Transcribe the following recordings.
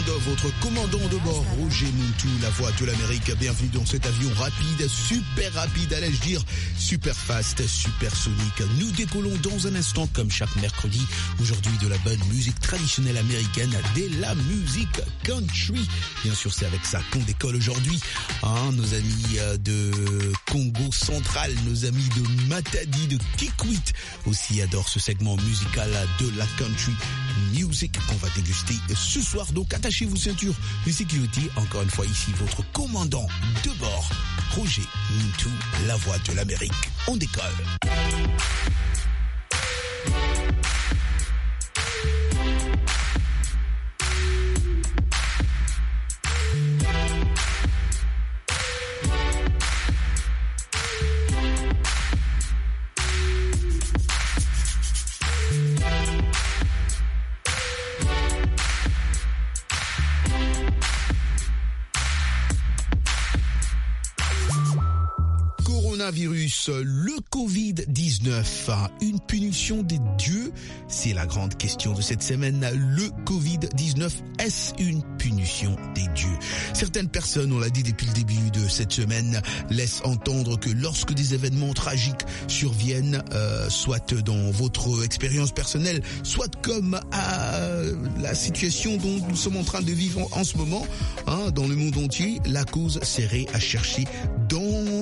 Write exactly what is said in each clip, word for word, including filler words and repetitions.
votre commandant de bord, Roger Muntu, la voix de l'Amérique. Bienvenue dans cet avion rapide, super rapide, allais-je dire, super fast, super sonique. Nous décollons dans un instant, comme chaque mercredi, aujourd'hui de la bonne musique traditionnelle américaine, de la musique country. Bien sûr, c'est avec ça qu'on décolle aujourd'hui. Hein, nos amis de Congo central, nos amis de Matadi, de Kikwit aussi adorent ce segment musical de la country music qu'on va déguster ce soir. Donc attachez-vous ceinture de sécurité. Encore une fois ici votre commandant de bord, Roger Muntu, la voix de l'Amérique. On décolle. Virus, le covid dix-neuf, une punition des dieux, c'est la grande question de cette semaine. Le covid dix-neuf, est-ce une punition des dieux? Certaines personnes, on l'a dit depuis le début de cette semaine, laissent entendre que lorsque des événements tragiques surviennent, euh, soit dans votre expérience personnelle, soit comme à la situation dont nous sommes en train de vivre en, en ce moment, hein, dans le monde entier, la cause serait à chercher dans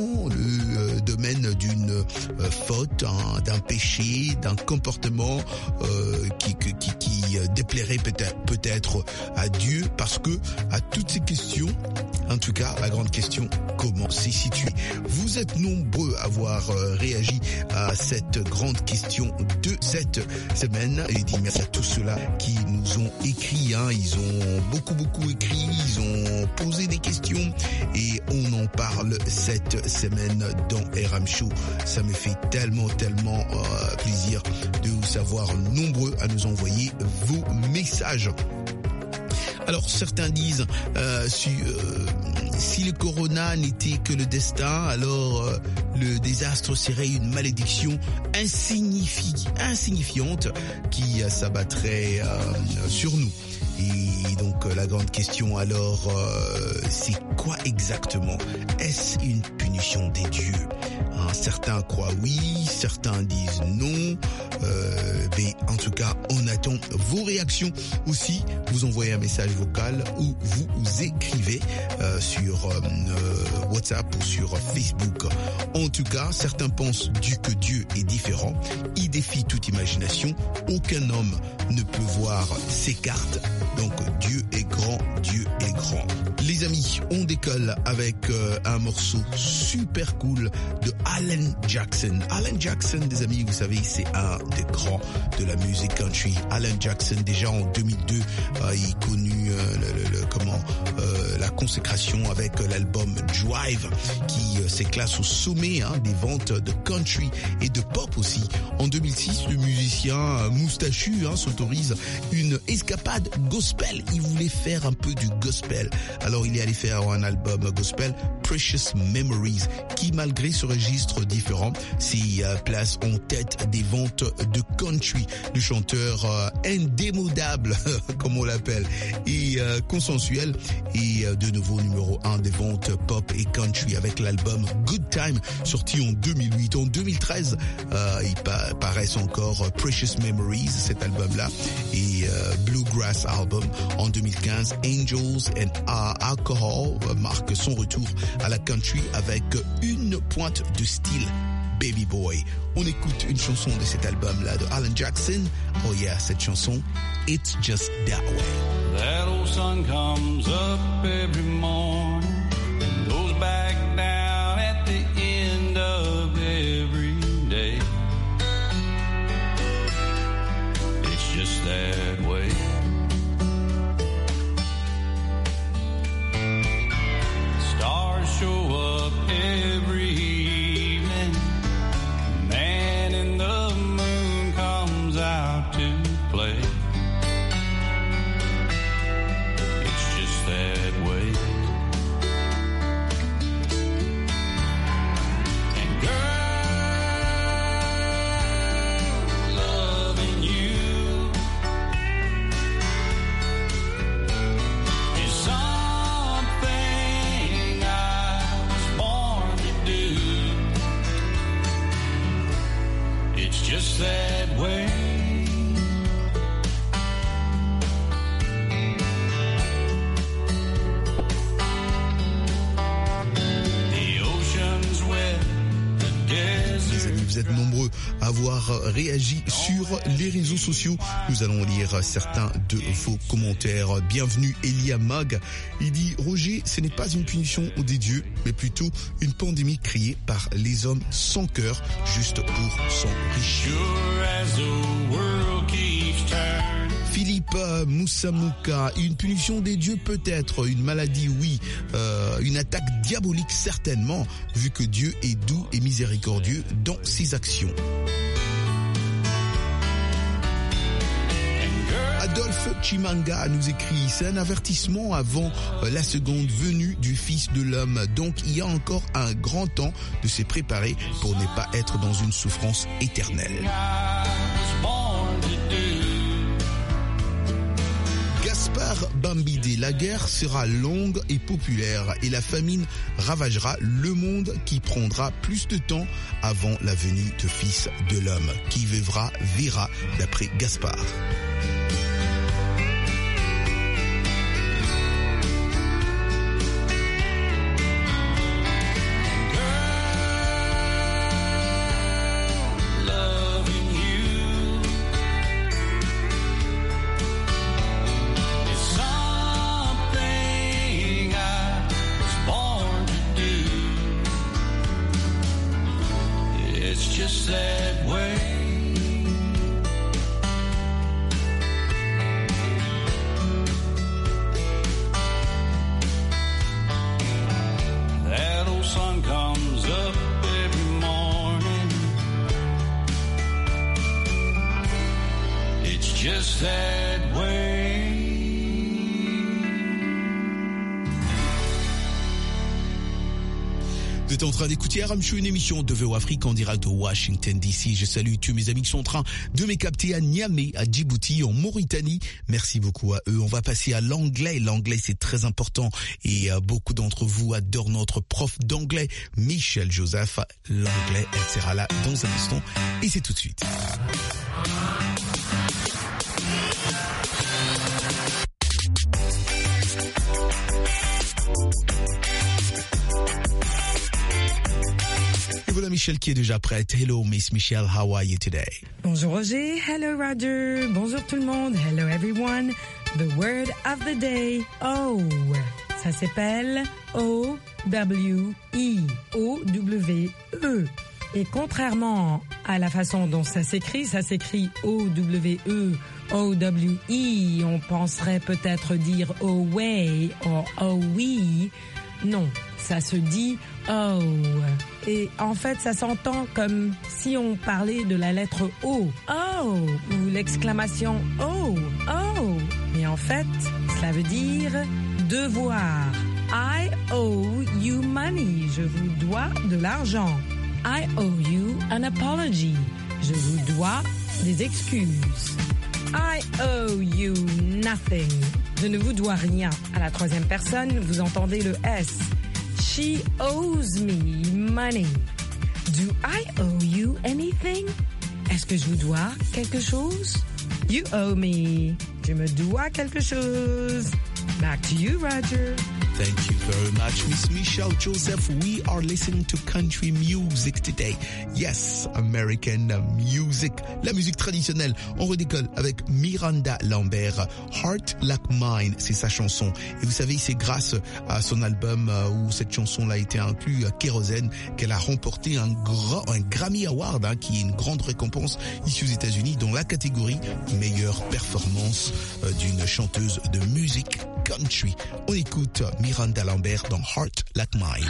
le euh, domaine d'une euh, faute, hein, d'un péché, d'un comportement euh, qui, qui, qui, qui déplairait peut-être, peut-être à Dieu, parce que à toutes ces questions, en tout cas la grande question, comment c'est situé? Vous êtes nombreux à avoir euh, réagi à cette grande question de cette semaine, et dit merci à tous ceux-là qui nous ont écrit, hein, ils ont beaucoup beaucoup écrit, ils ont posé des questions et on en parle cette semaine dans R M Show. Ça me fait tellement, tellement euh, plaisir de vous savoir nombreux à nous envoyer vos messages. Alors certains disent euh, si, euh, si le corona n'était que le destin, alors euh, le désastre serait une malédiction insignifi- insignifiante qui euh, s'abattrait euh, sur nous. Et donc la grande question alors, euh, c'est quoi exactement? Est-ce une punition des dieux? Hein, certains croient oui, certains disent non. Euh, mais en tout cas, on attend vos réactions aussi. Vous envoyez un message vocal ou vous, vous écrivez euh, sur euh, WhatsApp ou sur Facebook. En tout cas, certains pensent que Dieu est différent. Il défie toute imagination. Aucun homme ne peut voir ses cartes. Donc Dieu est grand, Dieu est grand. Les amis, on décolle avec euh, un morceau super cool de Alan Jackson. Alan Jackson, des amis, vous savez, c'est un des grands de la musique country. Alan Jackson, déjà en deux mille deux, euh, il connut euh, le, le, le, comment euh, la consécration avec l'album Drive, qui euh, s'éclasse au sommet hein, des ventes de country et de pop aussi. En deux mille six, le musicien euh, moustachu hein, s'autorise une escapade gospel. Il voulait faire un peu du gospel. Alors il est allé faire un album gospel, Precious Memories, qui malgré ce registre différent, s'y euh, place en tête des ventes de country. Le chanteur euh, indémodable, comme on l'appelle, et euh, consensuel, et euh, de nouveau numéro un des ventes pop et country avec l'album Good Time, sorti en deux mille huit. En deux mille treize, euh, il pa- paraissent encore Precious Memories, cet album-là, et euh, Bluegrass Album. En deux mille quinze, Angels and Alcohol marque son retour à la country avec une pointe de style Baby Boy. On écoute une chanson de cet album-là de Alan Jackson. Oh yeah, cette chanson, It's Just That Way. That old sun comes up every morning and goes back down at the end of every day. It's just that way. Stars show up every evening. Man in the moon comes out to play. It's just that way. just that way. Vous êtes nombreux à avoir réagi sur les réseaux sociaux. Nous allons lire certains de vos commentaires. Bienvenue Elia Mag. Il dit « Roger, ce n'est pas une punition des dieux, mais plutôt une pandémie créée par les hommes sans cœur, juste pour s'enrichir. » Philippe Moussamouka, une punition des dieux peut-être, une maladie oui, euh, une attaque diabolique certainement, vu que Dieu est doux et miséricordieux dans ses actions. Adolphe Chimanga nous écrit, c'est un avertissement avant la seconde venue du Fils de l'homme. Donc il y a encore un grand temps de se préparer pour ne pas être dans une souffrance éternelle. Gaspard Bambidé, la guerre sera longue et populaire et la famine ravagera le monde qui prendra plus de temps avant la venue du Fils de l'homme. Qui vivra, verra, d'après Gaspard. Vous êtes en train d'écouter R M Show, une émission de V O Afrique en direct de Washington D C. Je salue tous mes amis qui sont en train de me capter à Niamey, à Djibouti, en Mauritanie. Merci beaucoup à eux. On va passer à l'anglais. L'anglais, c'est très important et euh, beaucoup d'entre vous adorent notre prof d'anglais, Michel Joseph. L'anglais, elle sera là dans un instant et c'est tout de suite. Voilà Michel qui est déjà prête. Hello Miss Michelle, how are you today? Bonjour Roger, hello Roger, bonjour tout le monde, hello everyone. The word of the day, oh, ça s'appelle O W E, O W E. Et contrairement à la façon dont ça s'écrit, ça s'écrit O W E, O W E, on penserait peut-être dire oh way ou oh oui. Non, ça se dit oh. Et en fait, ça s'entend comme si on parlait de la lettre O. Oh, ou l'exclamation oh, oh. Mais en fait, cela veut dire devoir. I owe you money. Je vous dois de l'argent. I owe you an apology. Je vous dois des excuses. I owe you nothing. Je ne vous dois rien. À la troisième personne, vous entendez le S. She owes me money. Do I owe you anything? Est-ce que je vous dois quelque chose? You owe me. Tu me dois quelque chose. Back to you, Roger. Thank you very much, Miss Michelle Joseph. We are listening to country music today. Yes, American music. La musique traditionnelle. On redécolle avec Miranda Lambert. Heart Like Mine, c'est sa chanson. Et vous savez, c'est grâce à son album où cette chanson-là a été inclue à Kérosène qu'elle a remporté un grand, un Grammy Award, hein, qui est une grande récompense ici aux États-Unis dans la catégorie meilleure performance euh, d'une chanteuse de musique country. On écoute Miranda Lambert dans Heart Like Mine.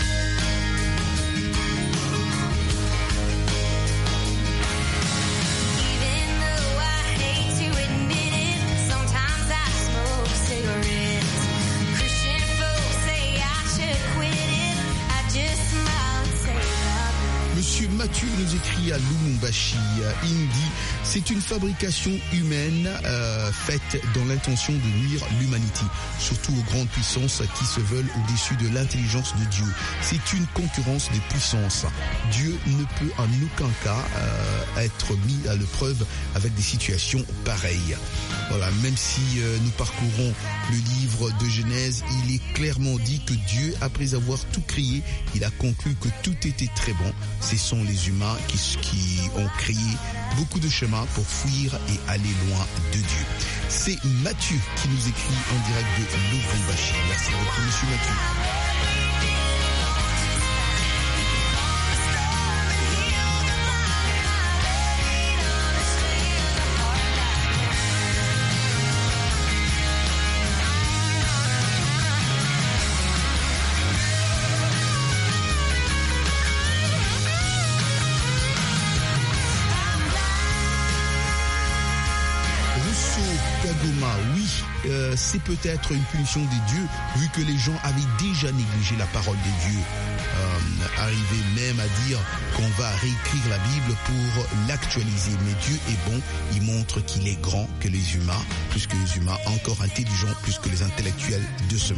Thank écrit à Lubumbashi. Il dit « C'est une fabrication humaine euh, faite dans l'intention de nuire l'humanité, surtout aux grandes puissances qui se veulent au-dessus de l'intelligence de Dieu. C'est une concurrence des puissances. Dieu ne peut en aucun cas euh, être mis à l'épreuve avec des situations pareilles. » Voilà, même si euh, nous parcourons le livre de Genèse, il est clairement dit que Dieu, après avoir tout créé, il a conclu que tout était très bon. Ce sont les humains qui, qui ont créé beaucoup de chemins pour fuir et aller loin de Dieu. C'est Mathieu qui nous écrit en direct de Lubumbashi. Merci beaucoup, monsieur Mathieu. Oui, euh, c'est peut-être une punition des dieux, vu que les gens avaient déjà négligé la parole de Dieu. Euh, arrivé même à dire qu'on va réécrire la Bible pour l'actualiser. Mais Dieu est bon, il montre qu'il est grand que les humains, plus que les humains, encore intelligents, plus que les intellectuels de ce monde.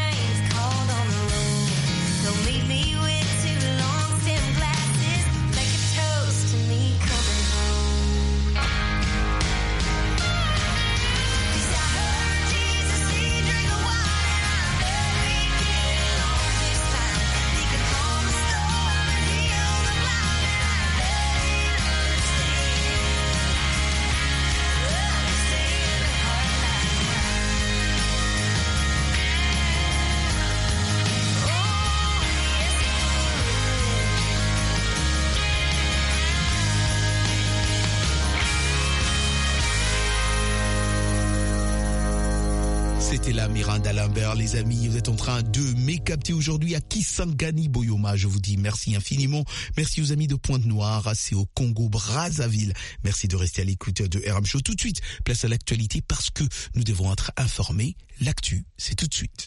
C'était la Miranda Lambert, les amis. Vous êtes en train de m'écapter aujourd'hui à Kisangani Boyoma. Je vous dis merci infiniment. Merci aux amis de Pointe-Noire. C'est au Congo Brazzaville. Merci de rester à l'écoute de R M Show. Tout de suite, place à l'actualité parce que nous devons être informés. L'actu, c'est tout de suite.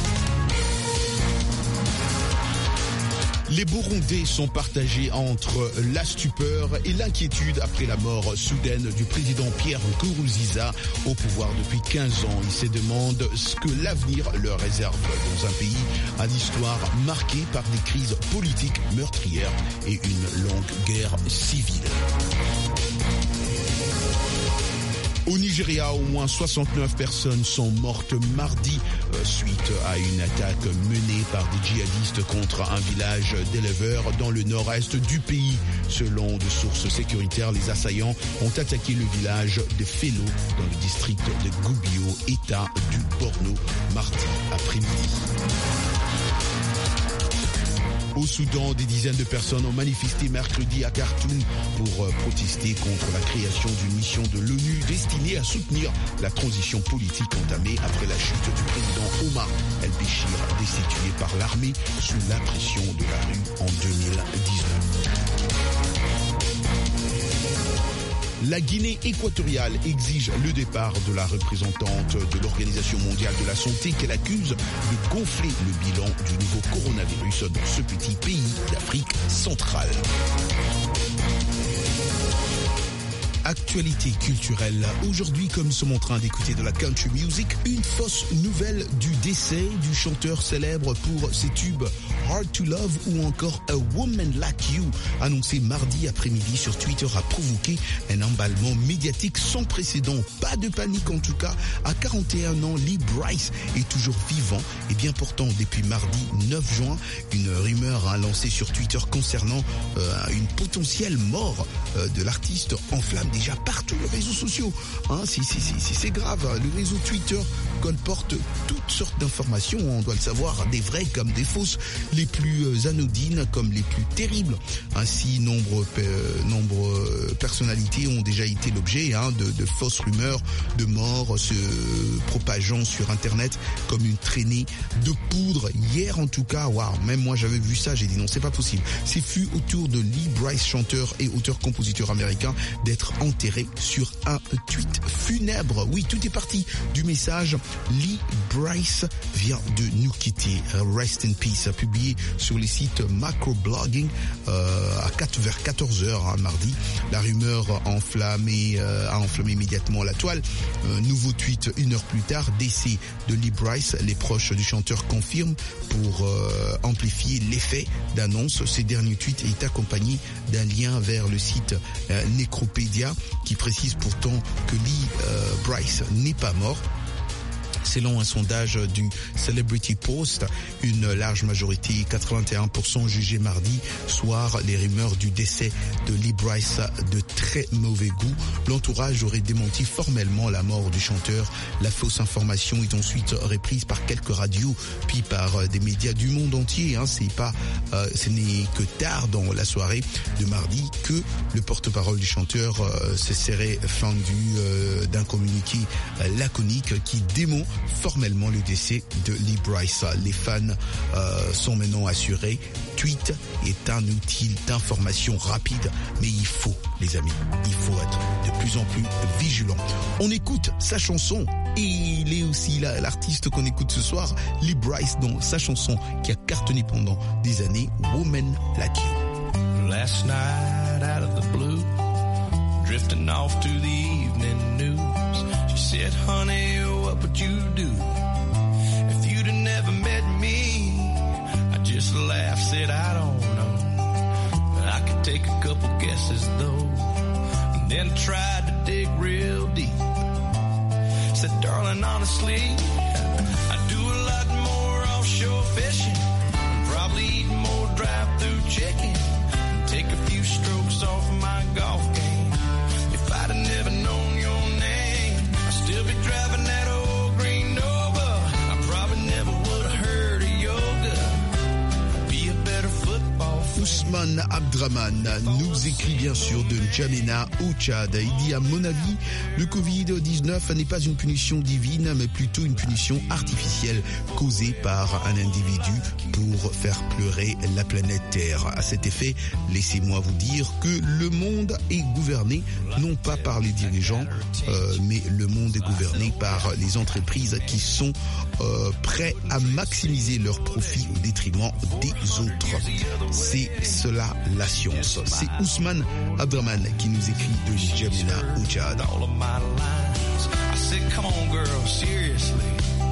Les Burundais sont partagés entre la stupeur et l'inquiétude après la mort soudaine du président Pierre Nkurunziza au pouvoir depuis quinze ans. Ils se demandent ce que l'avenir leur réserve dans un pays à l'histoire marquée par des crises politiques meurtrières et une longue guerre civile. Au Nigeria, au moins soixante-neuf personnes sont mortes mardi euh, suite à une attaque menée par des djihadistes contre un village d'éleveurs dans le nord-est du pays. Selon des sources sécuritaires, les assaillants ont attaqué le village de Fello dans le district de Gubio, état du Borno, mardi après-midi. Au Soudan, des dizaines de personnes ont manifesté mercredi à Khartoum pour euh, protester contre la création d'une mission de l'ONU destinée à soutenir la transition politique entamée après la chute du président Omar el-Béchir, destitué par l'armée sous la pression de la rue en deux mille dix-neuf. La Guinée équatoriale exige le départ de la représentante de l'Organisation mondiale de la santé qu'elle accuse de gonfler le bilan du nouveau coronavirus dans ce petit pays d'Afrique centrale. Actualité culturelle. Aujourd'hui, comme nous sommes en train d'écouter de la country music, une fausse nouvelle du décès du chanteur célèbre pour ses tubes Hard to Love ou encore A Woman Like You, annoncé mardi après-midi sur Twitter, a provoqué un emballement médiatique sans précédent. Pas de panique en tout cas. À quarante et un ans, Lee Brice est toujours vivant et bien portant depuis mardi neuf juin. Une rumeur a lancé sur Twitter concernant euh, une potentielle mort euh, de l'artiste enflamme déjà partout les réseaux sociaux. Hein, c'est, c'est, c'est, c'est grave. Le réseau Twitter colporte toutes sortes d'informations, on doit le savoir, des vraies comme des fausses, les plus anodines comme les plus terribles. Ainsi, nombre, euh, nombreuses personnalités ont déjà été l'objet hein, de, de fausses rumeurs de morts se propageant sur Internet comme une traînée de poudre. Hier, en tout cas, waouh, même moi j'avais vu ça, j'ai dit non, c'est pas possible. C'est fut au tour de Lee Brice, chanteur et auteur-compositeur américain, d'être enterré sur un tweet funèbre. Oui, tout est parti du message Lee Bryce vient de nous quitter. Rest in peace, publié sur les sites Macroblogging euh, à quatre, vers quatorze heures hein, mardi. La rumeur a enflammé, euh, a enflammé immédiatement la toile. Euh, nouveau tweet une heure plus tard, décès de Lee Bryce. Les proches du chanteur confirment pour euh, amplifier l'effet d'annonce. Ces derniers tweets est accompagné d'un lien vers le site euh, Necropédia qui précise pourtant que Lee euh, Bryce n'est pas mort. Selon un sondage du Celebrity Post, une large majorité, quatre-vingt-un pour cent, jugé mardi soir les rumeurs du décès de Lee Bryce de très mauvais goût. L'entourage aurait démenti formellement la mort du chanteur. La fausse information est ensuite reprise par quelques radios, puis par des médias du monde entier. Hein. C'est pas, euh, ce n'est que tard dans la soirée de mardi que le porte-parole du chanteur euh, se serait fendu euh, d'un communiqué euh, laconique qui dément formellement le décès de Lee Bryce. Les fans euh, sont maintenant assurés. Tweet est un outil d'information rapide, mais il faut, les amis, il faut être de plus en plus vigilant. On écoute sa chanson et il est aussi là, l'artiste qu'on écoute ce soir, Lee Bryce, dans sa chanson qui a cartonné pendant des années, Woman Like You. Last night out of the blue, drifting off to the evening news. She said, honey, what would you do if you'd have never met me? I just laughed, said, I don't know, but I could take a couple guesses though. And then tried to dig real deep. Said, darling, honestly, I do a lot more offshore fishing, probably eat more drive-through chicken, and take a few strokes off my golf game. If I'd have never known your name, I'd still be driving that old green Nova. I probably never would have heard of yoga. I'd be a better football fan. Ousmane Abdraman nous écrit bien sûr de N'Djamena au Tchad. Il dit à mon avis, le covid dix-neuf n'est pas une punition divine, mais plutôt une punition artificielle causée par un individu pour faire pleurer la planète Terre. À cet effet, laissez-moi vous dire que le monde est gouverné non pas par les dirigeants, euh, mais le monde est gouverné par les entreprises qui sont euh, prêts à maximiser leurs profits au détriment des autres. C'est cela la science. C'est Ousmane Abdraman qui nous écrit de N'Djamena au Tchad. All of my lines, I said, come on, girl, seriously.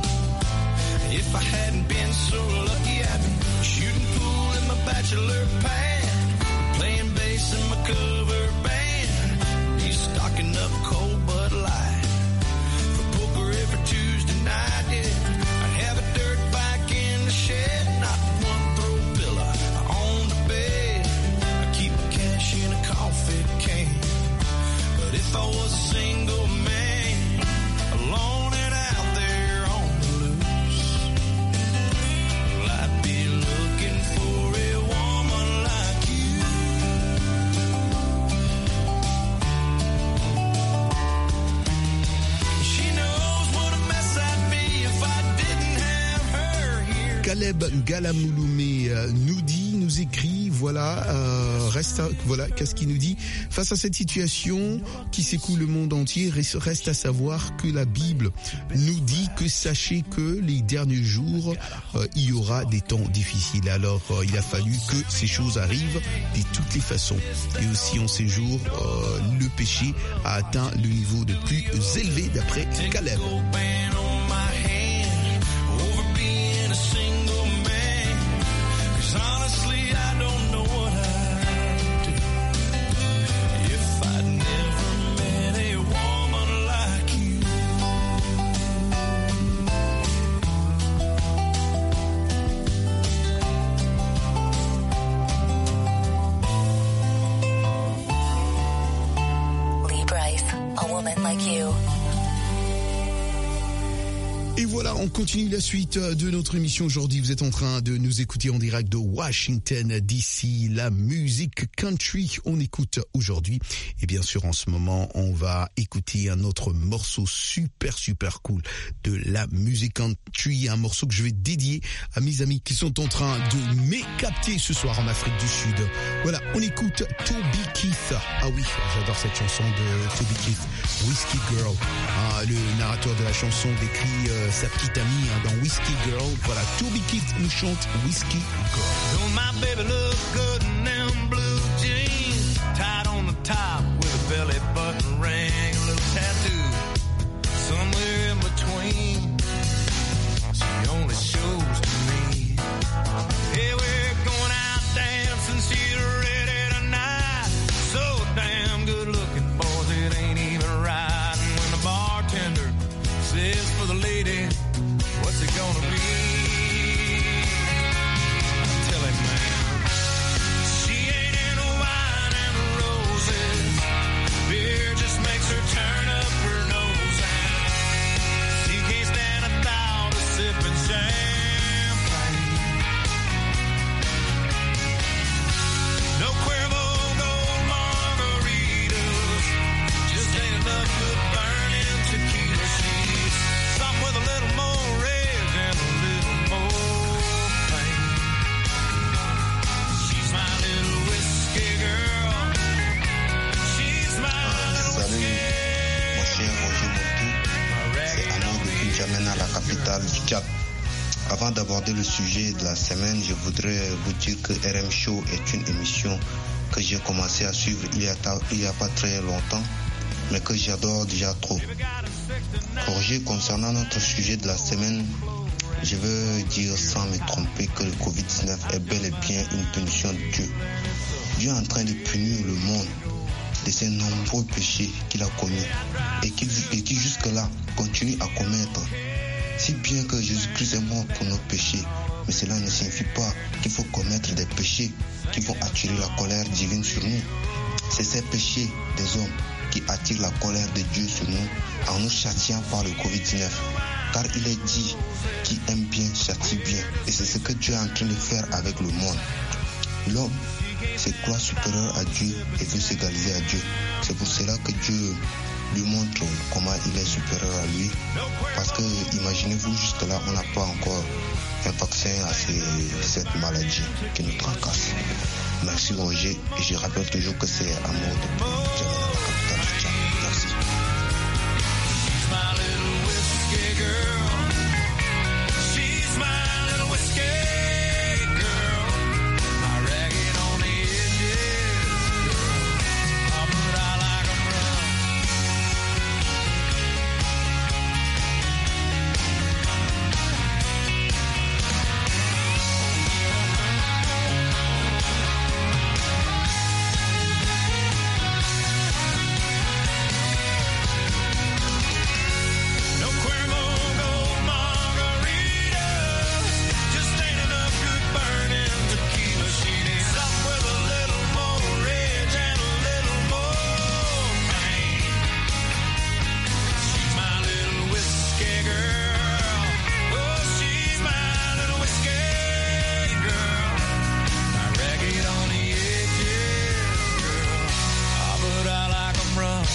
If I hadn't been so lucky, I'd be shooting pool in my bachelor pad, playing bass in my cover band, be stocking up cold Bud Light for poker every Tuesday night. Yeah, I'd have a dirt bike in the shed, not one throw pillow on the bed. I keep cash in a coffee can. But if I was a single man, alone and out there on the loose, well, I'd be looking for a woman like you. She knows what a mess I'd be if I didn't have her here. Caleb Galamouloumé nous dit, nous écrit, voilà, euh, reste, à, voilà, qu'est-ce qu'il nous dit? Face à cette situation qui secoue le monde entier, reste à savoir que la Bible nous dit que sachez que les derniers jours, euh, il y aura des temps difficiles. Alors, euh, il a fallu que ces choses arrivent de toutes les façons. Et aussi en ces jours, euh, le péché a atteint le niveau le plus élevé d'après Caleb. Et voilà, on continue la suite de notre émission aujourd'hui. Vous êtes en train de nous écouter en direct de Washington D C, la musique country. On écoute aujourd'hui. Et bien sûr, en ce moment, on va écouter un autre morceau super, super cool de la musique country. Un morceau que je vais dédier à mes amis qui sont en train de m'écapter ce soir en Afrique du Sud. Voilà, on écoute Toby Keith. Ah oui, j'adore cette chanson de Toby Keith, Whiskey Girl. Ah, le narrateur de la chanson décrit... Euh, euh, sa petite amie hein, dans Whiskey Girl. Voilà, Toby Keith nous chante Whiskey Girl. Don't my baby look good in them blue jeans, tied on the top with a belly button ring, a little tattoo somewhere in between. She only shows to me. Hey, we're going out dancing, she's ready tonight. So damn good looking, boys, it ain't even right. And when the bartender says for the lady, what's it gonna be? Tell him, man, she ain't into wine and roses. Beer just makes her turn up her nose. And she can't stand a thought of sipping champagne. No Cuervo Gold margaritas, just ain't enough good burning tequila. She's something with a little more rage and a little more pain. She's my little whiskey girl. She's my little Salut, whiskey mon cher Roger Montou. C'est Alain depuis N'Djamena, la capitale du Tchad. Avant d'aborder le sujet de la semaine, je voudrais vous dire que R M Show est une émission que j'ai commencé à suivre il y a, ta- il y a pas très longtemps, mais que j'adore déjà trop. Roger, concernant notre sujet de la semaine, je veux dire sans me tromper que le covid dix-neuf est bel et bien une punition de Dieu. Dieu est en train de punir le monde de ses nombreux péchés qu'il a commis et qui, et qui jusque-là continue à commettre. Si bien que Jésus-Christ est mort pour nos péchés, mais cela ne signifie pas qu'il faut commettre des péchés qui vont attirer la colère divine sur nous. C'est ces péchés des hommes qui attirent la colère de Dieu sur nous en nous châtiant par le covid dix-neuf. Car il est dit qui aime bien châtie bien, et c'est ce que Dieu est en train de faire avec le monde. L'homme se croit supérieur à Dieu et veut s'égaliser à Dieu. C'est pour cela que Dieu lui montre comment il est supérieur à lui. Parce que, imaginez-vous, jusque-là, on n'a pas encore un vaccin à ces, cette maladie qui nous tracasse. Merci Roger, et je rappelle toujours que c'est Amour depuis N'Djamena, la capitale du Tchad. Merci. She's my little whiskey girl. She's my little whiskey girl. My ragged on the edges, girl. Oh, but I like 'em rough. No Cuervo Gold margaritas, just ain't enough good burning tequila. She needs something with a little more rage and a little more pain. She's my little whiskey girl. Oh, she's my little whiskey girl. My ragged on the edges, girl. Ah, but I like 'em rough.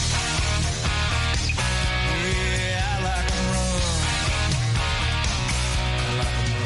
Yeah, I like 'em rough. I like 'em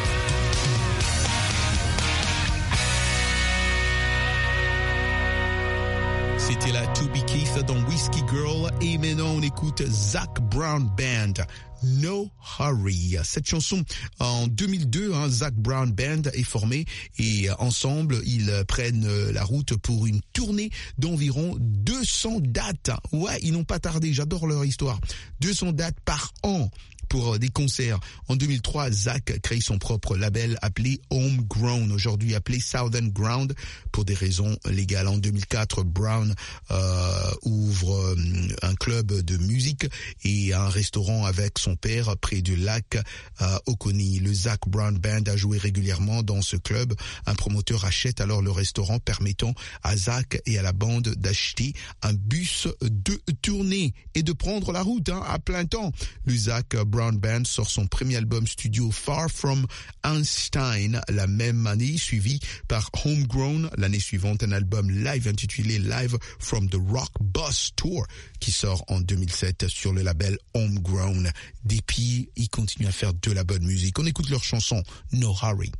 rough. C'était la Toby Keith dans Whiskey Girl. Et maintenant, on écoute Zac Brown Band. No Hurry. Cette chanson, en deux mille deux, hein, Zac Brown Band est formé et euh, ensemble, ils euh, prennent euh, la route pour une tournée d'environ deux cents dates. Ouais, ils n'ont pas tardé, j'adore leur histoire. deux cents dates par an pour euh, des concerts. En deux mille trois, Zac crée son propre label appelé Homegrown, aujourd'hui appelé Southern Ground pour des raisons légales. En deux mille quatre, Brown euh, ouvre euh, un club de musique et un restaurant avec son père près du lac euh, Oconee. Le Zac Brown Band a joué régulièrement dans ce club. Un promoteur achète alors le restaurant, permettant à Zac et à la bande d'acheter un bus de tournée et de prendre la route hein, à plein temps. Le Zac Brown Band sort son premier album studio Far From Einstein la même année, suivi par Homegrown l'année suivante, un album live intitulé Live from the Rock Bus Tour qui sort en deux mille sept sur le label Homegrown. Depuis, ils continuent à faire de la bonne musique. On écoute leur chanson No Hurry.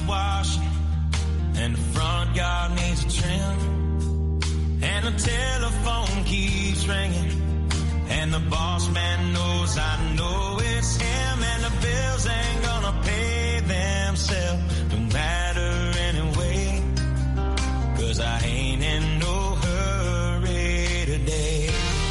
washing, and the front yard needs a trim, and the telephone keeps ringing, and the boss man knows I know it's him, and the bills ain't gonna pay themselves, don't matter anyway, 'cause I ain't in no hurry today.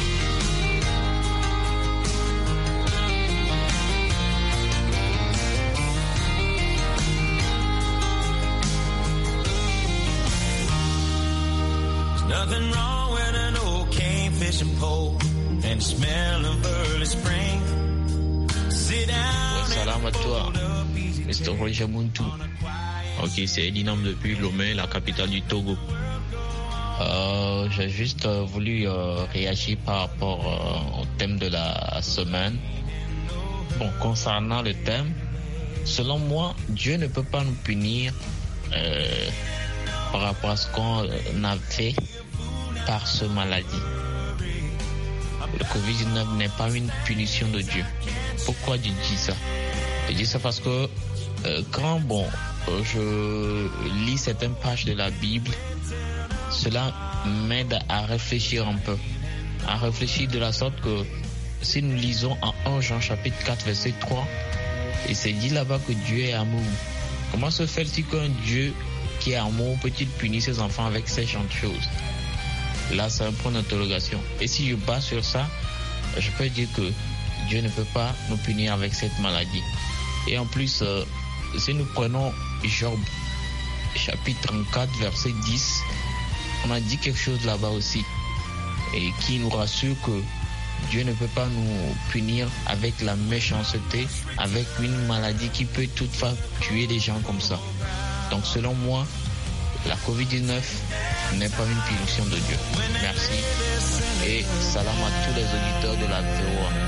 Nothing wrong with an old cane fishing pole and the smell of early spring. Sit down. Salam à toi, mister Roger Muntu. Ok, c'est Elinam depuis Lomé, la capitale du Togo. Euh, j'ai juste euh, voulu euh, réagir par rapport euh, au thème de la semaine. Bon, concernant le thème, selon moi, Dieu ne peut pas nous punir euh, par rapport à ce qu'on a fait par ce maladie. Le covid dix-neuf n'est pas une punition de Dieu. Pourquoi je dis ça? Je dis ça parce que euh, quand bon, euh, je lis certaines pages de la Bible, cela m'aide à réfléchir un peu. À réfléchir de la sorte que si nous lisons en premier Jean chapitre quatre verset trois, il s'est dit là-bas que Dieu est amour. Comment se fait-il qu'un Dieu qui est amour peut-il punir ses enfants avec ces genres de choses? Là, c'est un point d'interrogation. Et si je bats sur ça, je peux dire que Dieu ne peut pas nous punir avec cette maladie. Et en plus, euh, si nous prenons Job, chapitre trente-quatre, verset dix, on a dit quelque chose là-bas aussi, et qui nous rassure que Dieu ne peut pas nous punir avec la méchanceté, avec une maladie qui peut toutefois tuer des gens comme ça. Donc selon moi, la covid dix-neuf n'est pas une punition de Dieu. Merci. Et salam à tous les auditeurs de la V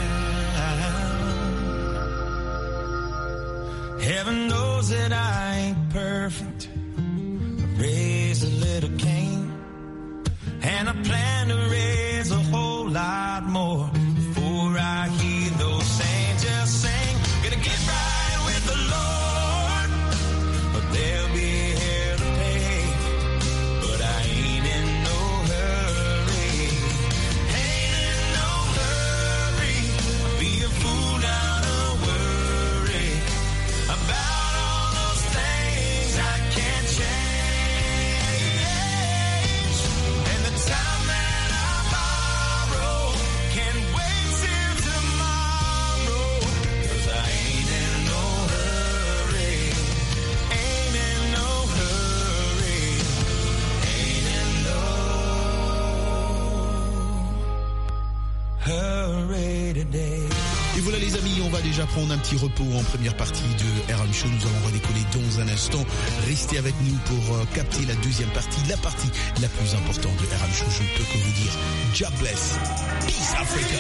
O A. Heaven knows that I ain't perfect. I raised a little Cain, and I plan to raise a whole lot more before I hear those angels sing. Gonna get right with the Lord, but there'll be Et voilà les amis, on va déjà prendre un petit repos en première partie de R M Show. Nous allons redécoller dans un instant. Restez avec nous pour euh, capter la deuxième partie, la partie la plus importante de R M Show. Je ne peux que vous dire, God bless, Peace Africa.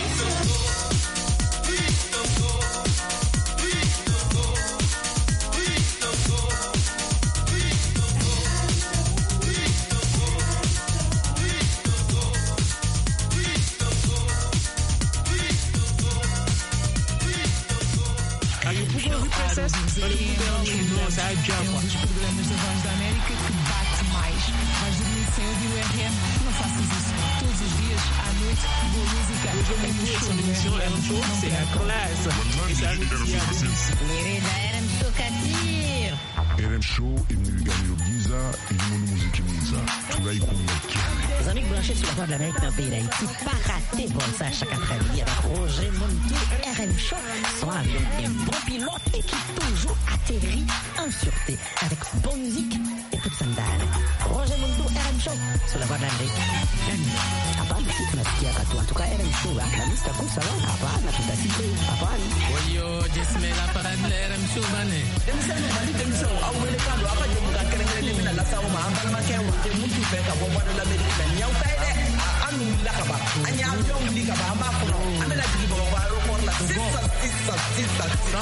É um dos programas da Voz da América que bate mais. Vais dormir cedo e o R M, não faças isso. Todos os dias, à noite, boa música. É no show do R M. C'est la classe. Querida, R M Show Katir. R M Show imnigano giza ilimono muziki mwiza tunaikumikia. Les amis branchés sur la Voix de l'Amérique dans le pays d'Haïti, pas rater bon ça chaque après-midi avec Roger Muntu. R M Show sont avec un bon pilote et qui toujours atterrit en sûreté avec bonne musique et toute sandale. Roger Muntu, R M Show sur la Voix de l'Amérique. Hapana, tunasikia katu. En tout cas, R M Show, la liste comme ça, hapana, tutasikia. Hapana. Oyo, jisme la parade de R M Show, bane. Demisano, bani demisano, au wele kando, apa jemuka kerengere mina la sawo ma ambal ma kewa, je muntu feka bo Voix de l'Amérique. Nyau kaide, anu la kaba, anya avion li kaba, amba kono, amela jigi bo ba ro la sisa sisa sisa.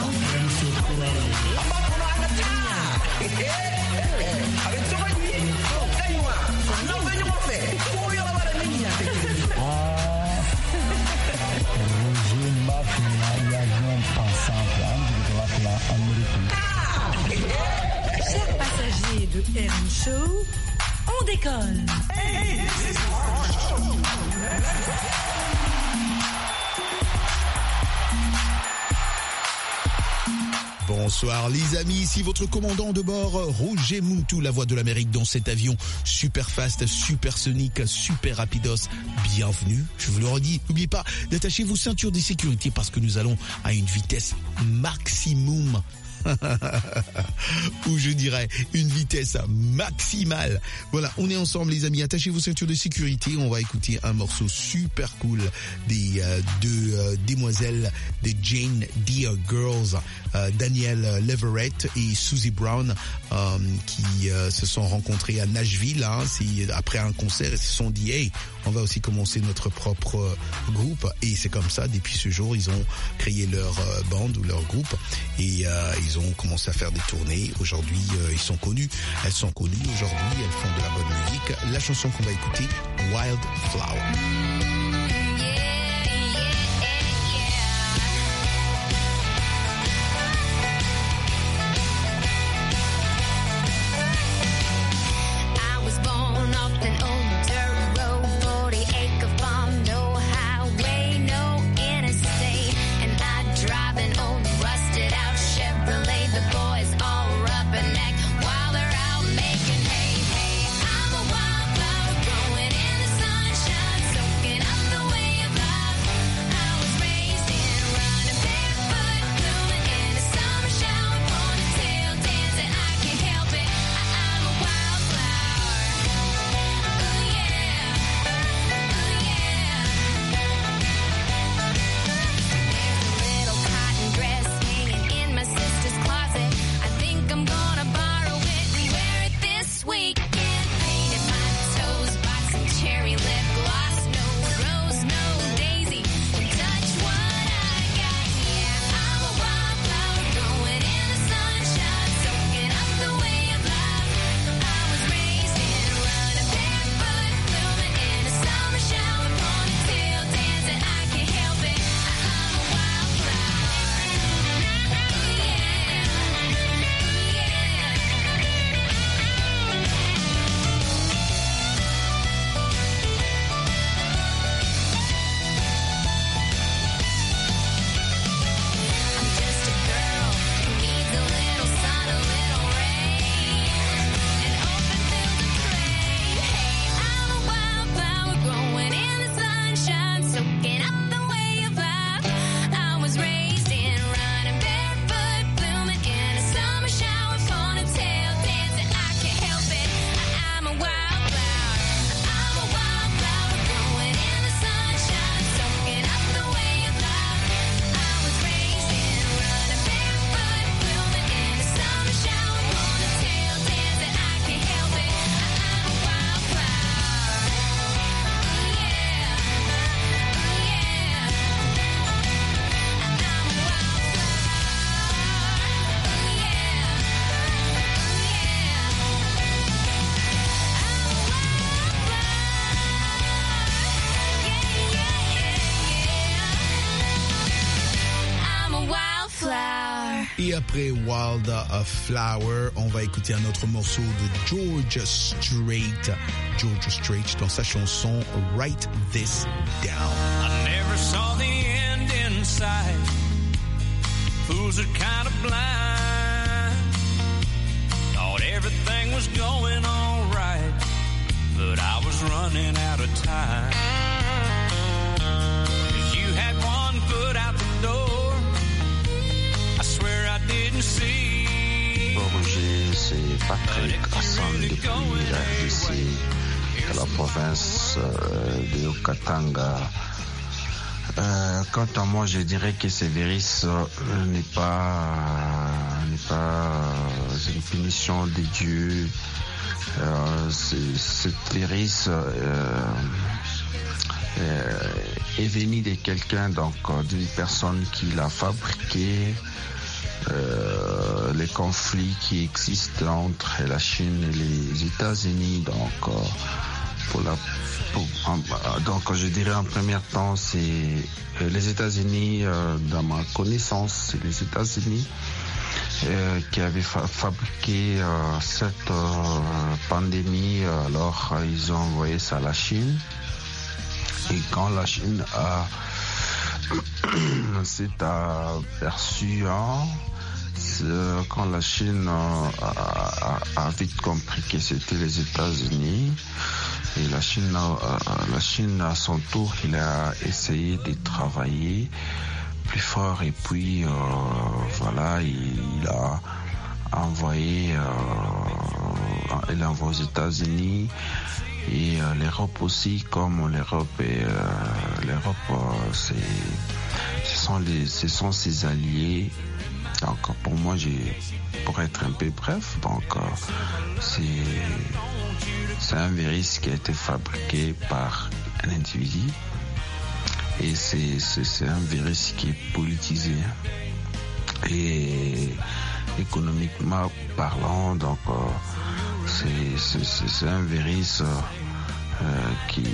Amba kono ana tanya. Avec tout le monde, kaiwa, non venez mo fe. Ko yo la bara minha te. Roger Mafia, il y a un pensant là, je vais voir là, américain. Chers passagers et de R M Show, on décolle. Hey, this is our show. Bonsoir les amis, ici votre commandant de bord, Roger Muntu, la voix de l'Amérique dans cet avion super fast, super sonique, super rapidos. Bienvenue, je vous le redis, n'oubliez pas d'attacher vos ceintures de sécurité parce que nous allons à une vitesse maximum. Ou je dirais une vitesse maximale. Voilà, on est ensemble les amis, attachez vos ceintures de sécurité, on va écouter un morceau super cool des euh, deux euh, demoiselles de Jane Deere Girls, euh, Danielle Leverett et Susie Brown, euh, qui euh, se sont rencontrées à Nashville, hein, c'est après un concert, et se sont dit hey, on va aussi commencer notre propre euh, groupe, et c'est comme ça, depuis ce jour, ils ont créé leur euh, band ou leur groupe, et euh, ils ont commencé à faire des tournées. Aujourd'hui, euh, ils sont connus. Elles sont connues aujourd'hui. Elles font de la bonne musique. La chanson qu'on va écouter, Wildflower. Et après Wild Flower, on va écouter un autre morceau de George Strait. George Strait dans sa chanson Write This Down. I never saw the end in sight. Fools are kind of blind. Thought everything was going all right, but I was running out of time. 'Cause you had one foot out the door. Roger, c'est Patrick Hassan depuis la R D C de la province euh, de Okatanga. Euh, quant à moi, je dirais que Severis euh, n'est pas n'est pas une punition de Dieu. Euh, Severis euh, euh, est venu de quelqu'un, donc d'une personne qui l'a fabriqué. Euh, les conflits qui existent entre la Chine et les États-Unis, donc euh, pour la pour, euh, donc je dirais en premier temps c'est euh, les États-Unis, euh, dans ma connaissance c'est les États-Unis euh, qui avait fa- fabriqué euh, cette euh, pandémie. Alors euh, ils ont envoyé ça à la Chine. Et quand la Chine a s'est aperçu, hein, quand la Chine a, a, a vite compris que c'était les États-Unis, et la Chine, la Chine à son tour, il a essayé de travailler plus fort, et puis euh, voilà, il, il a envoyé, euh, il a envoyé aux États-Unis. Et euh, l'Europe aussi, comme l'Europe et euh, l'Europe, euh, c'est, ce sont les, ce sont ses alliés. Donc pour moi, j'ai, pour être un peu bref, donc euh, c'est, c'est un virus qui a été fabriqué par un individu, et c'est, c'est, c'est un virus qui est politisé et économiquement parlant, donc. Euh, C'est, c'est, c'est un virus euh, qui,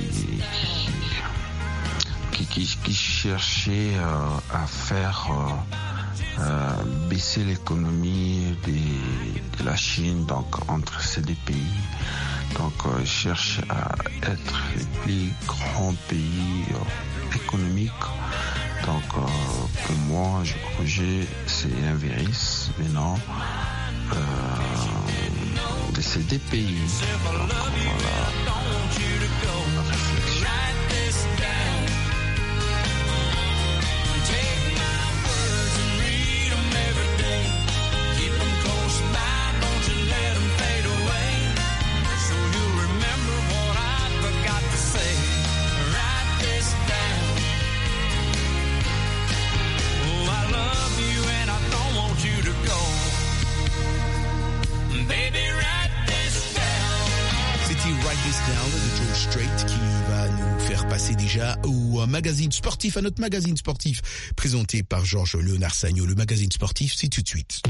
qui, qui, qui cherchait euh, à faire euh, euh, baisser l'économie de, de la Chine, donc entre ces deux pays. Donc euh, cherche à être le plus grand pays euh, économique. Donc euh, pour moi, je crois que c'est un virus, mais non. Euh, de ces deux pays. Donc, voilà la réflexion. De George Strait, qui va nous faire passer déjà au magazine sportif, à notre magazine sportif présenté par Georges Léonard Sagno. Le magazine sportif, c'est tout de suite.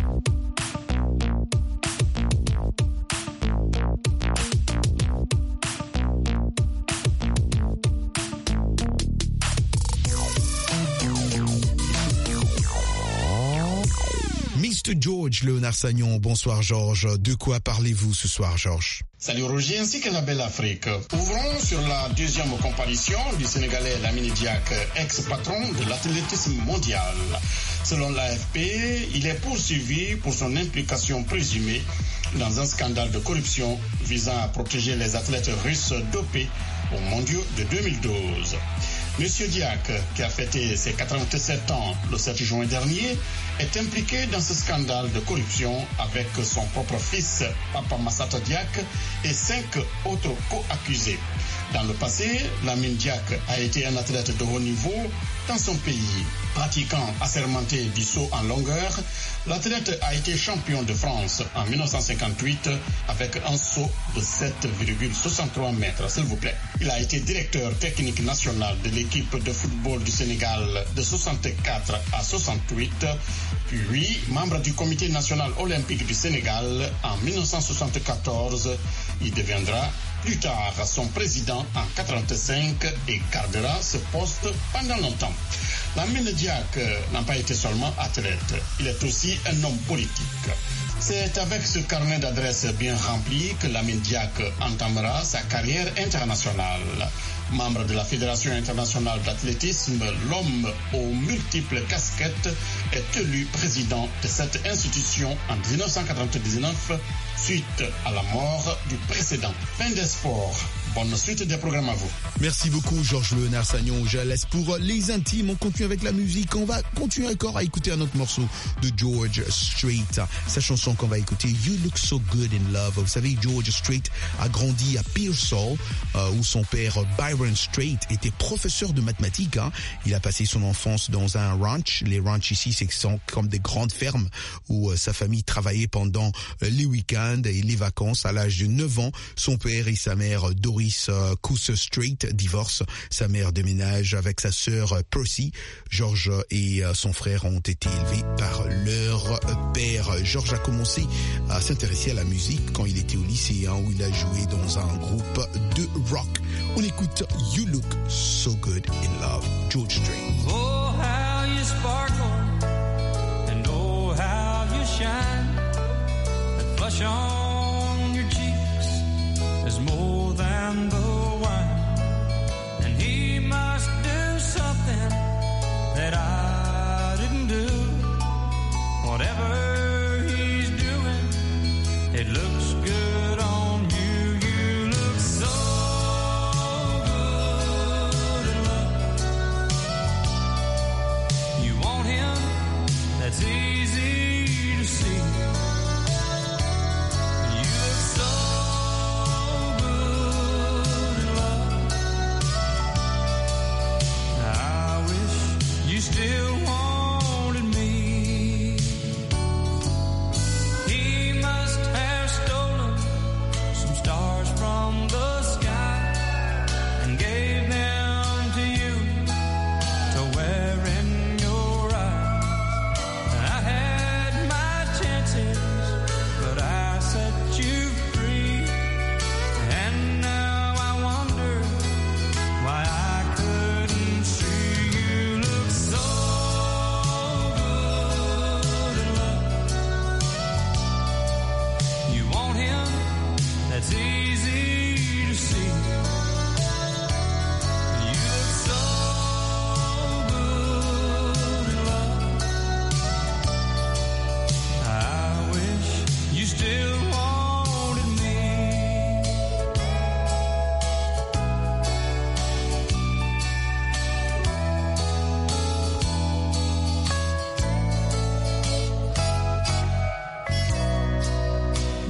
mister Georges Léonard Sagnon. Bonsoir Georges. De quoi parlez-vous ce soir, Georges? Salut Roger, ainsi que la belle Afrique. Ouvrons sur la deuxième comparution du Sénégalais Lamine Diack, ex-patron de l'athlétisme mondial. Selon l'A F P, il est poursuivi pour son implication présumée dans un scandale de corruption visant à protéger les athlètes russes dopés aux mondiaux de deux mille douze. Monsieur Diack, qui a fêté ses quatre-vingt-sept ans le sept juin dernier, est impliqué dans ce scandale de corruption avec son propre fils, Papa Massata Diack, et cinq autres co-accusés. Dans le passé, Lamine Diack a été un athlète de haut niveau dans son pays. Pratiquant assermenté du saut en longueur, l'athlète a été champion de France en mille neuf cent cinquante-huit avec un saut de sept virgule soixante-trois mètres, s'il vous plaît. Il a été directeur technique national de l'équipe de football du Sénégal de soixante-quatre à soixante-huit, puis membre du comité national olympique du Sénégal en mille neuf cent soixante-quatorze. Il deviendra plus tard son président en quatre-vingt-cinq et gardera ce poste pendant longtemps. Lamine Diack n'a pas été seulement athlète, il est aussi un homme politique. C'est avec ce carnet d'adresses bien rempli que Lamine Diack entamera sa carrière internationale. Membre de la Fédération internationale d'athlétisme, l'homme aux multiples casquettes est élu président de cette institution en dix-neuf cent quatre-vingt-dix-neuf suite à la mort du précédent. Fin des sports. Bonne suite des programmes à vous. Merci beaucoup Georges Léonard Sagnon. Je laisse pour les intimes. On continue avec la musique. On va continuer encore à écouter un autre morceau de George Strait. Sa chanson qu'on va écouter, You Look So Good in Love. Vous savez, George Strait a grandi à Pearsall, euh, où son père Byron Strait était professeur de mathématiques. Hein. Il a passé son enfance dans un ranch. Les ranchs ici, c'est sont comme des grandes fermes où euh, sa famille travaillait pendant euh, les week-ends et les vacances. À l'âge de neuf ans, son père et sa mère Doris Uh, Couser Strait divorcent. Sa mère déménage avec sa sœur uh, Percy. George et uh, son frère ont été élevés par leur uh, père. George a commencé à s'intéresser à la musique quand il était au lycée, hein, où il a joué dans un groupe de rock. On écoute You Look So Good in Love, George Strait. Oh, how you sparkle and oh, how you shine.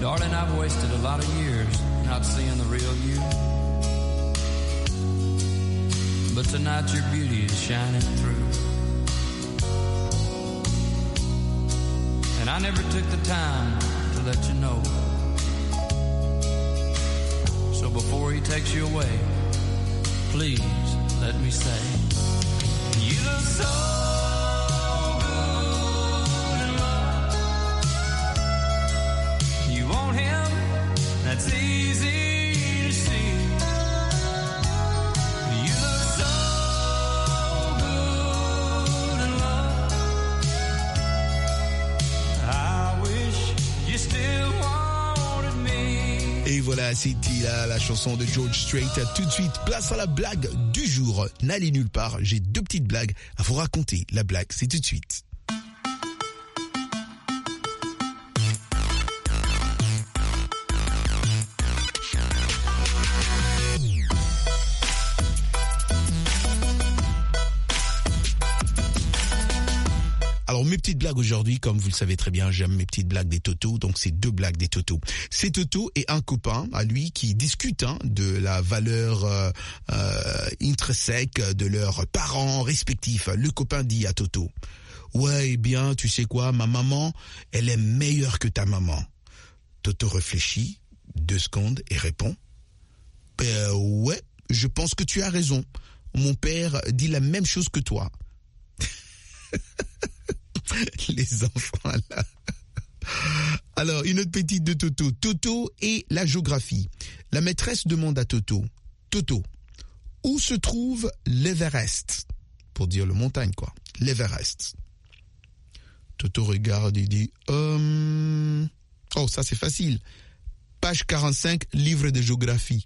Darling, I've wasted a lot of years not seeing the real you. But tonight your beauty is shining through. And I never took the time to let you know. So before he takes you away, please let me say, you look so good in love. You want him? That's easy to see. You look so good in love. I wish you still wanted me. Et voilà, c'était la, la chanson de George Strait. Tout de suite, place à la blague du jour. N'allez nulle part, j'ai deux petites blagues à vous raconter. La blague, c'est tout de suite. Alors mes petites blagues aujourd'hui, comme vous le savez très bien, j'aime mes petites blagues des totos, donc c'est deux blagues des totos. C'est Toto et un copain à lui qui discutent hein, de la valeur euh, euh, intrinsèque de leurs parents respectifs. Le copain dit à Toto, ouais, eh bien, tu sais quoi, ma maman, elle est meilleure que ta maman. Toto réfléchit deux secondes et répond, ben ouais, je pense que tu as raison. Mon père dit la même chose que toi. Les enfants là. Alors, une autre petite de Toto. Toto et la géographie. La maîtresse demande à Toto, Toto, où se trouve l'Everest? Pour dire le montagne, quoi. L'Everest. Toto regarde et dit, euh... oh, ça c'est facile. Page quarante-cinq, livre de géographie.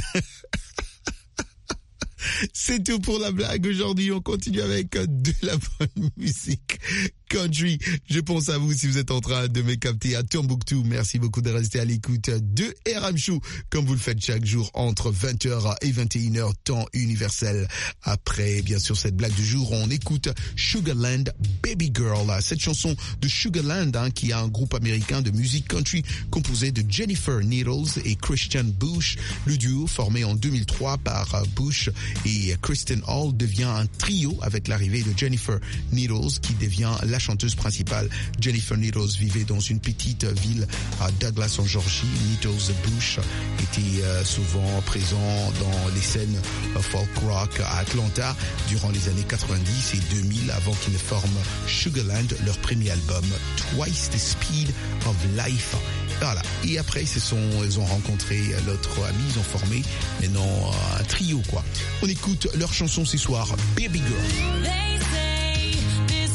C'est tout pour la blague. Aujourd'hui, on continue avec de la bonne musique country. Je pense à vous si vous êtes en train de me capter à Tombouctou. Merci beaucoup de rester à l'écoute de R M Show, comme vous le faites chaque jour entre vingt heures et vingt et une heures, temps universel. Après, bien sûr, cette blague du jour, on écoute Sugarland Baby Girl. Cette chanson de Sugarland, hein, qui est un groupe américain de musique country composé de Jennifer Needles et Christian Bush. Le duo formé en deux mille trois par Bush et Kristen Hall devient un trio avec l'arrivée de Jennifer Needles qui devient la chanteuse principale. Jennifer Needles vivait dans une petite ville à Douglas en Georgie. Needles Bush était euh, souvent présent dans les scènes euh, folk rock à Atlanta durant les années quatre-vingt-dix et deux mille avant qu'ils ne forment Sugarland, leur premier album Twice the Speed of Life. Voilà. Et après, ils se sont, ils ont rencontré l'autre ami, ils ont formé maintenant un trio, quoi. On écoute leur chanson ce soir, Baby Girl. They say this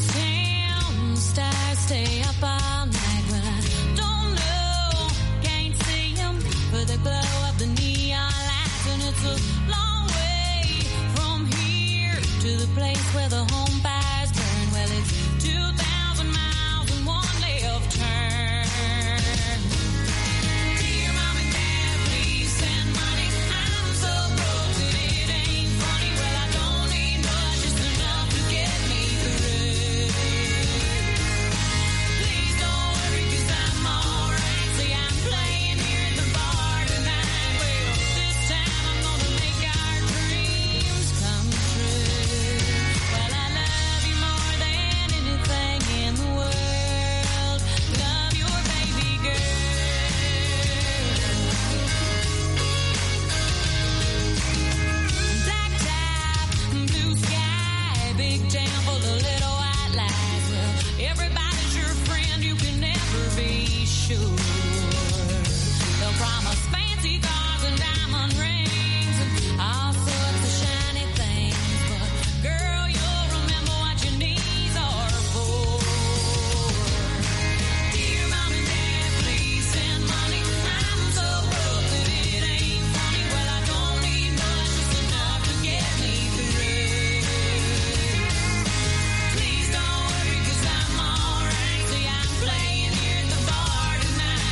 town stars stay up all night. Well, I don't know, can't see them for the glow of the neon lights. And it's a long way from here to the place where the home fires burn. Well, it's two thousand miles and one left turn. Tonight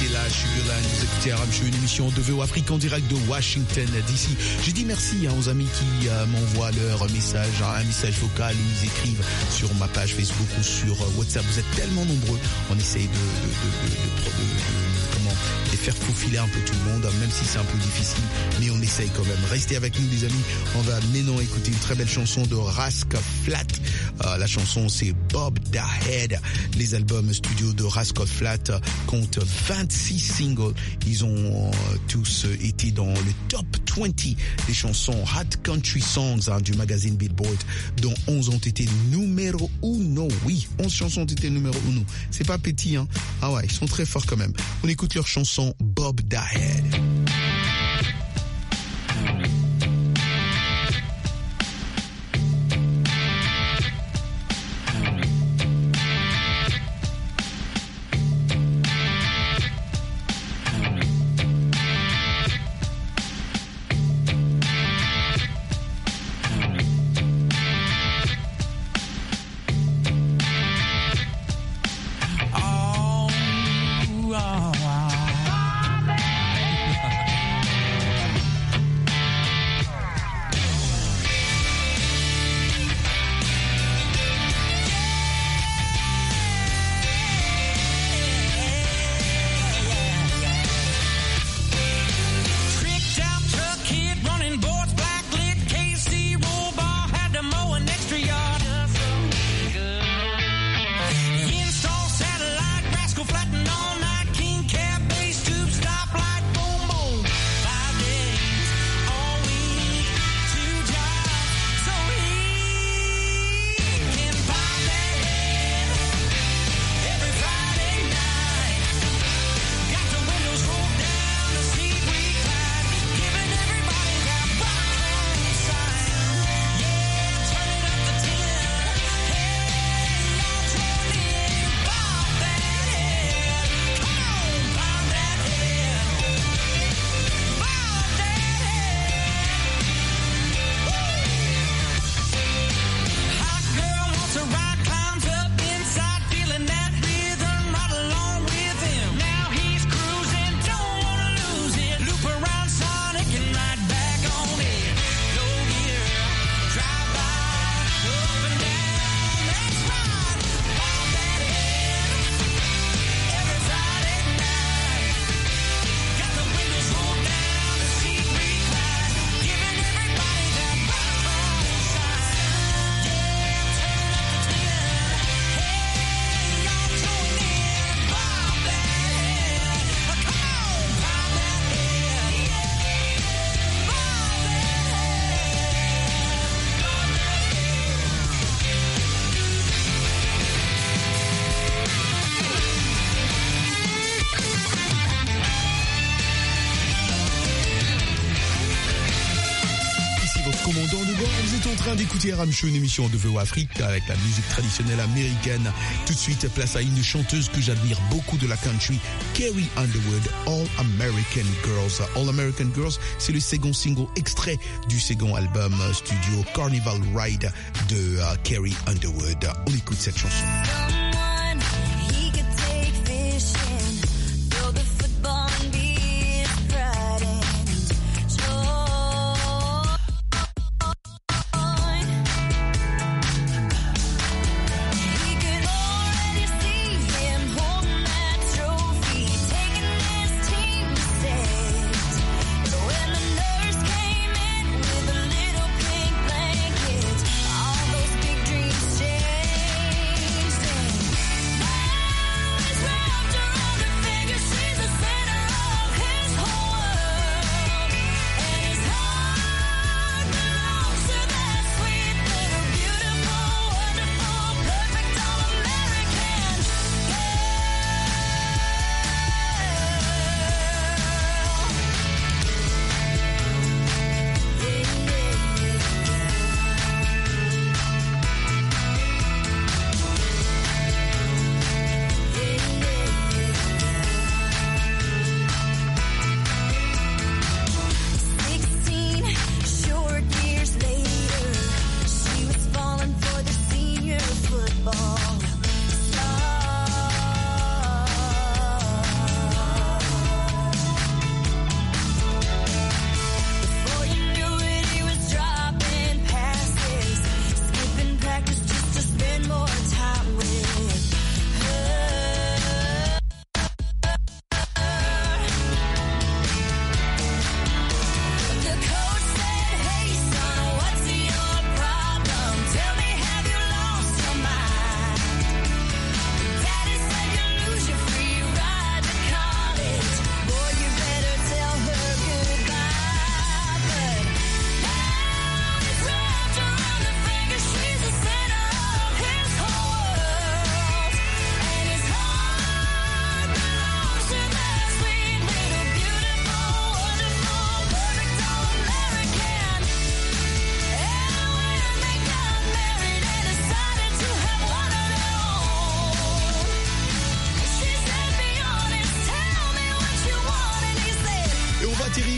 c'était la Sugarland. Vous écoutez R M Show, une émission de V O Afrique en direct de Washington D C. Je dis merci hein, aux amis qui euh, m'envoient leur message, hein, un message vocal, ou ils écrivent sur ma page Facebook ou sur euh, WhatsApp. Vous êtes tellement nombreux. On essaye de, de, de, de, de, de, de comment, de faire faufiler un peu tout le monde, même si c'est un peu difficile, mais on essaye quand même. Restez avec nous les amis. On va maintenant écouter une très belle chanson de Rascal Flatts. Euh, la chanson c'est Bob Da Head. Les albums studio de Rascal Flatts comptent vingt-six singles. Ils ont euh, tous été dans le top vingt des chansons Hot Country Songs hein, du magazine Billboard, dont onze ont été numéro uno. Oui, onze chansons ont été numéro uno. C'est pas petit, hein. Ah ouais, ils sont très forts quand même. On écoute leur chanson Bob Da Head. D'écouter R M Show, une émission de V O Afrique avec la musique traditionnelle américaine. Tout de suite, place à une chanteuse que j'admire beaucoup de la country, Carrie Underwood, All American Girls. All American Girls, c'est le second single extrait du second album studio Carnival Ride de uh, Carrie Underwood. On écoute cette chanson. All those big dreams changed.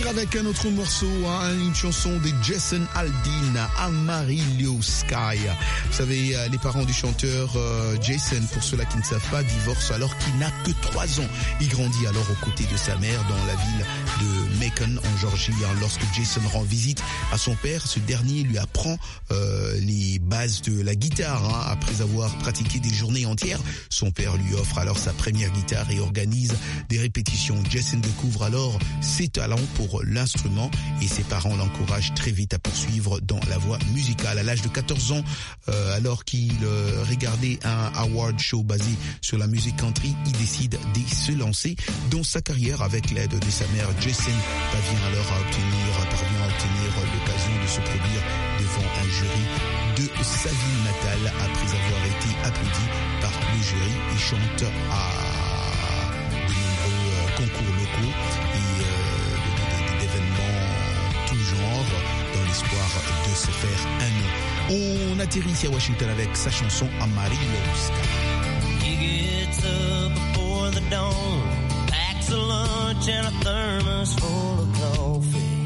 finir avec un autre morceau, hein, une chanson de Jason Aldean, Amarillo Sky. Vous savez, les parents du chanteur euh, Jason, pour ceux-là qui ne savent pas, divorcent alors qu'il n'a que trois ans. Il grandit alors aux côtés de sa mère dans la ville de Macon en Georgie. Hein. Lorsque Jason rend visite à son père, ce dernier lui apprend euh, les bases de la guitare. Hein. Après avoir pratiqué des journées entières, son père lui offre alors sa première guitare et organise des répétitions. Jason découvre alors ses talents pour l'instrument et ses parents l'encouragent très vite à poursuivre dans la voie musicale. À l'âge de quatorze ans, euh, alors qu'il euh, regardait un award show basé sur la musique country, il décide de se lancer dans sa carrière avec l'aide de sa mère. Jason parvient alors à obtenir, parvient à obtenir l'occasion de se produire devant un jury de sa ville natale après avoir été applaudi par le jury. Il chante à de nombreux concours locaux et euh, d'événements tout genre dans l'espoir de se faire un nom. On atterrit ici à Washington avec sa chanson Amarillo Sky. He gets up before the dawn, packs a lunch and a thermos full of coffee.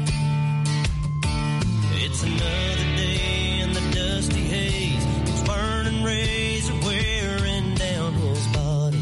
It's another day in the dusty haze. It's burning rays are wearing down his body.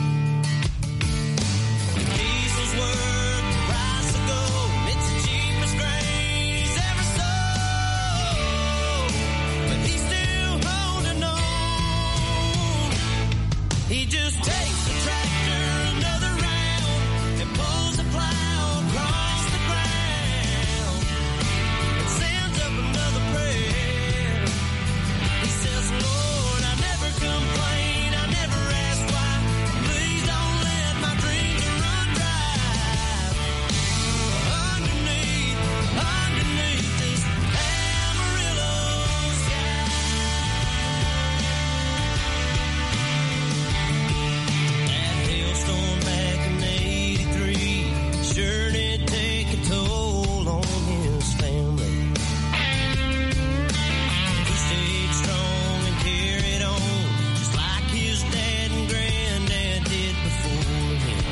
Diesel's worth the price of gold. It's the cheapest grain he's ever sold. But he's still holding on. He just takes the tractor another round and pulls the plow across the ground and sends up another prayer. He says, Lord, I never complain, I never ask why. Please don't let my dreams run dry. Underneath, underneath this Amarillo sky. That hailstorm back in eighty-three sure did take a toll on his family. He stayed strong and carried on, just like his dad and granddad did before him.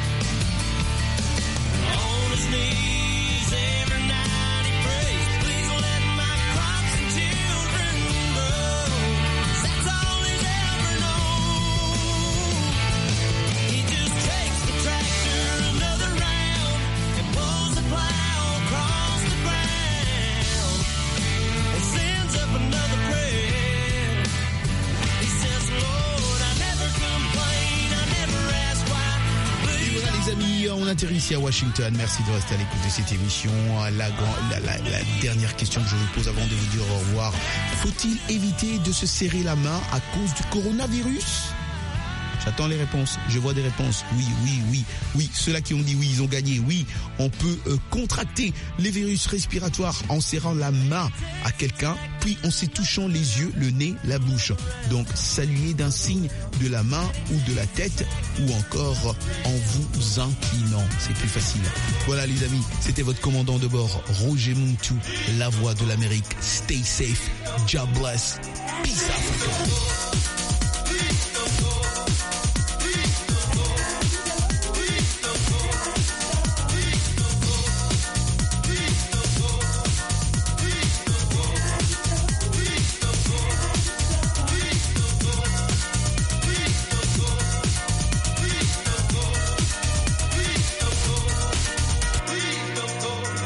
On his knees every night he prays, please let my crops and children grow. 'Cause that's all he's ever known. He just takes the tractor another round and pulls the plow across the ground and sends up another prayer. He says, Lord, I never complain, I never ask why. Et voilà les amis, on atterrit ici à Washington. Merci de rester à l'écoute de cette émission. La, la, la, la dernière question que je vous pose avant de vous dire au revoir. Faut-il éviter de se serrer la main à cause du coronavirus? J'attends les réponses. Je vois des réponses. Oui, oui, oui, oui. Ceux-là qui ont dit oui, ils ont gagné. Oui, on peut euh, contracter les virus respiratoires en serrant la main à quelqu'un, puis en se touchant les yeux, le nez, la bouche. Donc, saluez d'un signe de la main ou de la tête, ou encore en vous inclinant. C'est plus facile. Voilà les amis, c'était votre commandant de bord, Roger Muntu, la voix de l'Amérique. Stay safe. God bless. Peace Africa.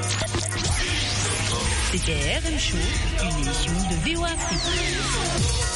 C'était R M Show, une émission de V O Afrique.